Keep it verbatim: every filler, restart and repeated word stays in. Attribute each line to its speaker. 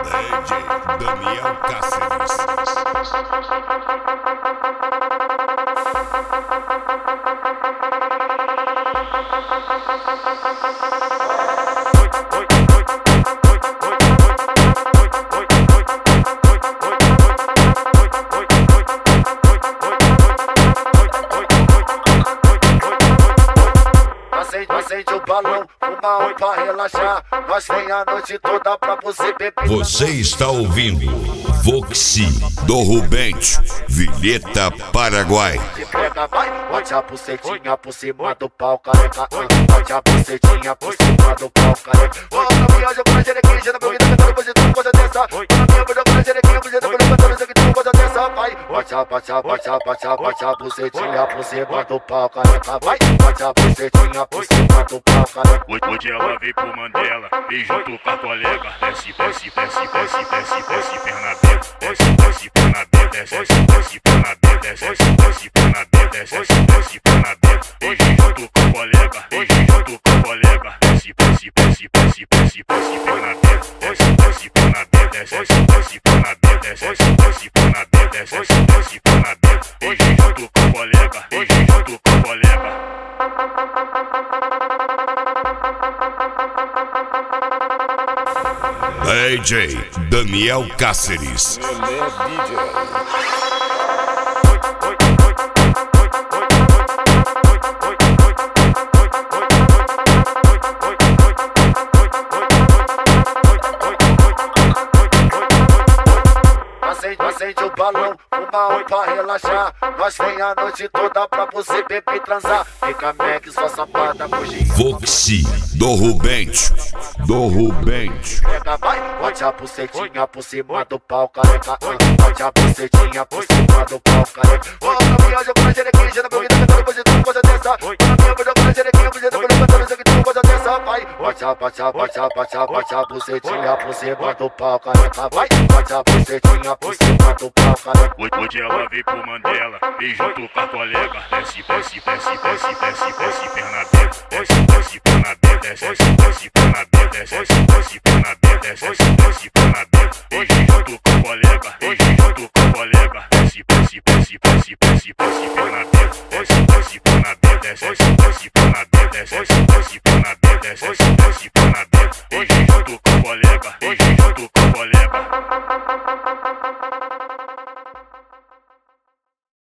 Speaker 1: D J Daniel Cáceres.
Speaker 2: Acende o balão, uma um pra relaxar. Nós vem a noite toda pra você beber.
Speaker 1: Você está ouvindo Voxi do Rubente, Vilheta, Paraguai.
Speaker 2: Pega, vai, bote a bucetinha por cima do pau, careca. Bote a bucetinha por cima do pau, careca. Ô, na minha jogo na jerequinha, já na comida, cantando coisa de coisa dessa. Na minha jogo na jerequinha, já na comida, cantando coisa de coisa dessa. Vai, bote a, bote a, bote a, bote a, bote a bucetinha por cima do pau, careca. Vai, bote a bucetinha por cima do pau, careca.
Speaker 3: Hoje ela veio pro Mandela e junto com a colega. Desce, desce, desce, desce, desce, desce, perna aberta. Desce, desce, perna aberta. Desce, desce, perna aberta. Desce, desce, perna aberta. Desce, desce, perna aberta. Hoje junto com a colega. Hoje junto com a colega. Desce, desce, desce, desce, desce, desce, perna aberta. Desce, desce, perna aberta. Desce, desce, perna aberta. Desce, desce, perna aberta. Desce, desce, perna aberta. Hoje junto com a colega. Hoje junto com a colega.
Speaker 1: D J Daniel Cáceres.
Speaker 4: Ele é D J.
Speaker 2: Acende o balão, uma um pra relaxar. Nós vem a noite toda pra você beber e transar. Fica Mac, sua sapada, fugir.
Speaker 1: Voxi do Rubente, do Rubente.
Speaker 2: Pega, vai, bote a bucetinha por cima do pau, careca. Bote a bucetinha por cima do pau, careca. Ô, na minha jogo na jerequinha, já na comida, cantando coisa de coisa dessa. Na minha jogo na jerequinha, já na comida, cantando coisa de coisa dessa. Vai, bote a, bote a, bote a, bote a, bote a bucetinha por cima do pau, careca. Vai, bote a bucetinha por cima do pau, careca.
Speaker 3: Hoje ela veio pro Mandela e junto com a colega. Desce, desce, desce, desce, desce, desce, perna aberta. Desce, desce, perna aberta. Desce, desce, perna aberta. Desce, desce, perna aberta. Desce, desce, perna aberta. Hoje junto com a colega. Hoje junto com a colega. Desce, desce, desce, desce, desce, desce, perna aberta. Desce, desce, perna aberta. Desce, desce, perna aberta. Desce, desce, perna aberta. Desce, desce,